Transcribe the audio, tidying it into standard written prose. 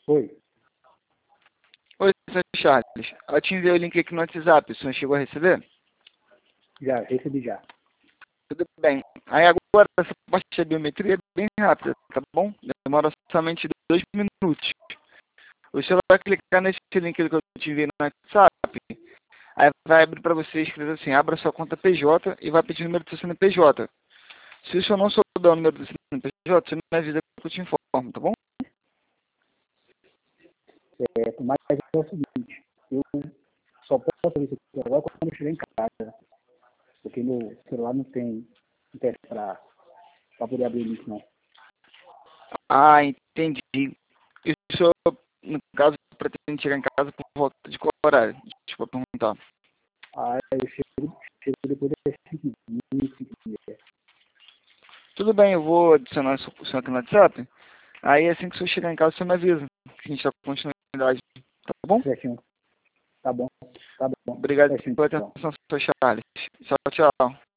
Oi, Oi, Sr. Charles. Eu te enviei o link aqui no WhatsApp. O senhor chegou a receber? já, recebi já. Tudo bem. Aí agora, essa parte da biometria é bem rápida, tá bom? Demora somente 2 minutos. O senhor vai clicar nesse link que eu te enviei no WhatsApp. Aí vai abrir para você escrever assim, abra sua conta PJ e vai pedir o número do seu CNPJ. Se o senhor não souber o número do CNPJ, você me avisa que eu te informo, tá bom? Mas é o seguinte, eu só posso fazer isso aqui agora quando eu chegar em casa, porque meu celular não tem para poder abrir o link, não. Ah, entendi. E o senhor, no caso, pretende chegar em casa por volta de qual horário? Deixa eu perguntar. Eu chego depois das 5h20, 5h30. Tudo bem, eu vou adicionar o senhor aqui no WhatsApp. Aí assim que o senhor chegar em casa, você me avisa. Que a gente dá continuidade. Tá bom? Certinho. Tá bom, tá bom. Obrigado Certinho, pela então. atenção, Sr. Charles. Tchau, tchau.